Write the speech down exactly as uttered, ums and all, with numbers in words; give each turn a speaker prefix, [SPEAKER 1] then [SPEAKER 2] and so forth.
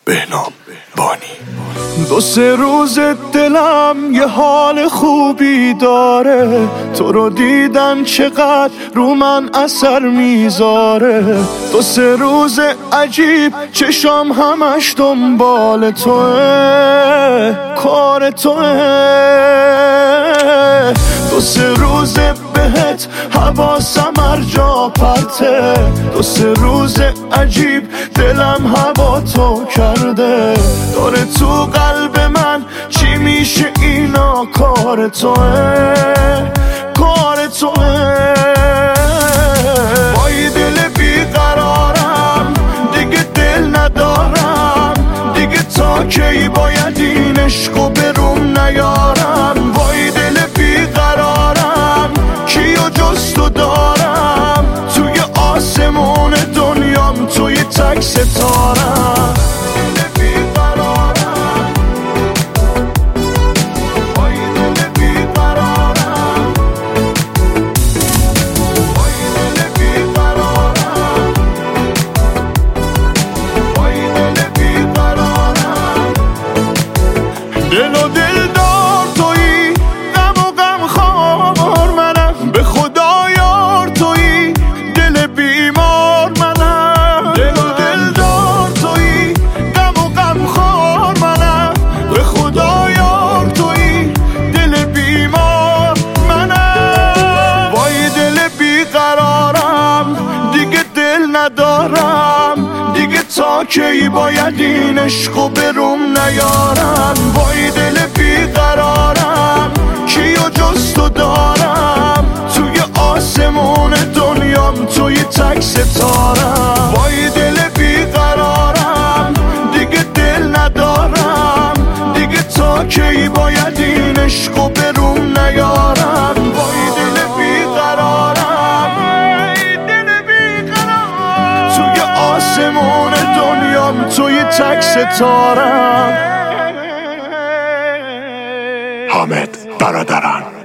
[SPEAKER 1] بهنام بانی. دو سه روز دلم یه حال خوبی داره، تو رو دیدن چقدر رو من اثر میذاره. دو سه روز عجیب چشام همش دنبال توه، کار توه. دو سه روز بهت حواسم هر جا پرته، دو سه روز عجیب دلم هوا تو کرده. داره تو قلب من چی میشه اینا، کار توه، کار توه. با یه دل بیقرارم دیگه دل ندارم، دیگه تا کی باید این عشقو بروم نیارم. با یه دل بیقرارم کیو جز تو دارم، توی آسمون دنیام توی تک ستارم. دل و دل دار تویی، غم و غم خوار منم، به خدا یار تویی، دل بیمار منم. دل و دل دار تویی، غم و غم خوار منم، به خدا یار تویی، دل بیمار منم. با یه دل بیقرارم دیگه دل ندارم، دیگه تا کی باید این عشقو بروم نیارم. با یه دل بیقرارم کیو جز تو دارم، توی آسمون دنیام توی تک ستارم. با یه دل بیقرارم دیگه دل ندارم، دیگه تا کی باید این عشقو بروم نیارم. با یه دل بیقرارم، دل بیقرارم، توی آسمون دنیام توی تک ستارم.
[SPEAKER 2] حامد برادران.